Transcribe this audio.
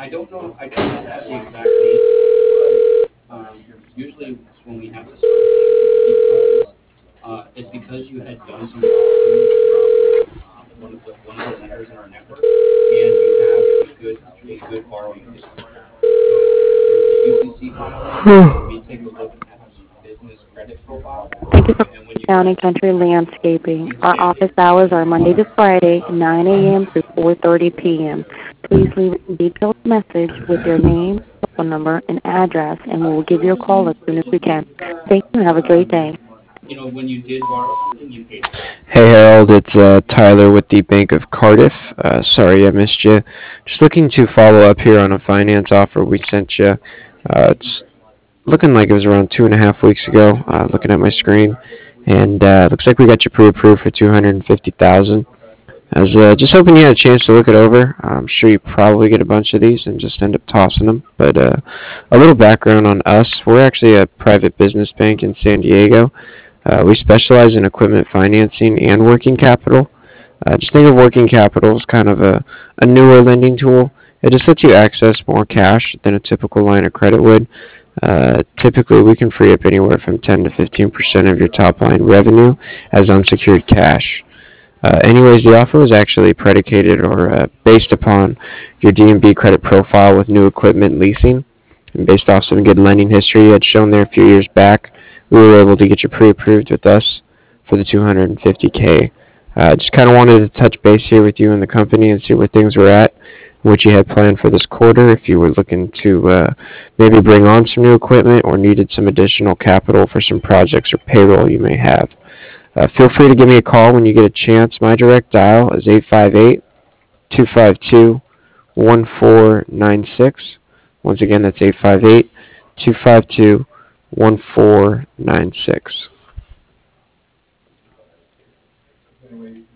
I don't have the exact date. Usually when we have this sort of thing, it's because you had done some borrowing from one of the lenders in our network, and you have a good borrowing history. So there's a UCC filing. We take a look at the business credit profile, Thank you for and when you calling County get Country Landscaping. you Our get office hours are Monday to Friday, 9 a.m. to 4:30 p.m. Please leave a detailed message with your name, phone number, and address, and we will give you a call as soon as we can. Thank you and have a great day. when you did borrow something, you paid for it. Hey Harold, it's Tyler with the Bank of Cardiff. Sorry I missed you. Just looking to follow up here on a finance offer we sent you. It's looking like it was around 2.5 weeks ago. Looking at my screen, and looks like we got you pre-approved for 250,000. I was just hoping you had a chance to look it over. I'm sure you probably get a bunch of these and just end up tossing them. But a little background on us: we're actually a private business bank in San Diego. We specialize in equipment financing and working capital. Just think of working capital as kind of a newer lending tool. It just lets you access more cash than a typical line of credit would. Typically, we can free up anywhere from 10 to 15% of your top line revenue as unsecured cash. Anyways, the offer was actually predicated or based upon your D&B credit profile with new equipment leasing. And based off some good lending history you had shown there a few years back, we were able to get you pre-approved with us for the 250K. Just kind of wanted to touch base here with you and the company and see where things were at, what you had planned for this quarter, if you were looking to maybe bring on some new equipment or needed some additional capital for some projects or payroll you may have. Feel free to give me a call when you get a chance. My direct dial is 858-252-1496. Once again, that's 858-252-1496.